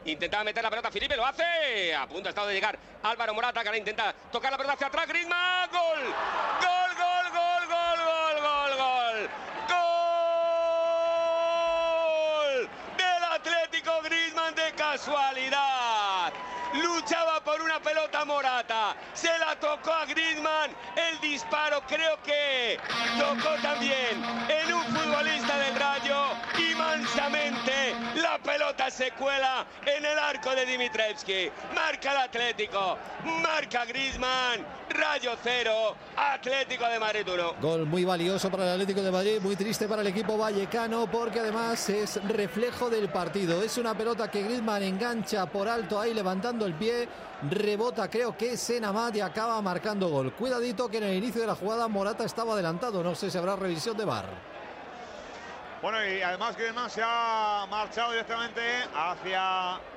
Intentaba meter la pelota Felipe, lo hace. A punto ha estado de llegar Álvaro Morata, que ahora intenta tocar la pelota hacia atrás. Griezmann, gol. Gol, gol, gol, gol, gol, gol, gol. Gol del Atlético. Griezmann de casualidad. Luchaba por una pelota Morata, se la tocó a Griezmann, el disparo creo que tocó también en un futbolista del Rayo y mansamente la pelota se cuela en el arco de Dimitrievski. Marca el Atlético, marca Griezmann, Rayo 0, Atlético de Madrid 1. Gol muy valioso para el Atlético de Madrid, muy triste para el equipo vallecano porque además es reflejo del partido. Es una pelota que Griezmann engancha por alto ahí levantando el pie, rebota creo que es en Amat y acaba marcando gol. Cuidadito que en el inicio de la jugada Morata estaba adelantado, no sé si habrá revisión de VAR. Bueno, y además Griezmann se ha marchado directamente hacia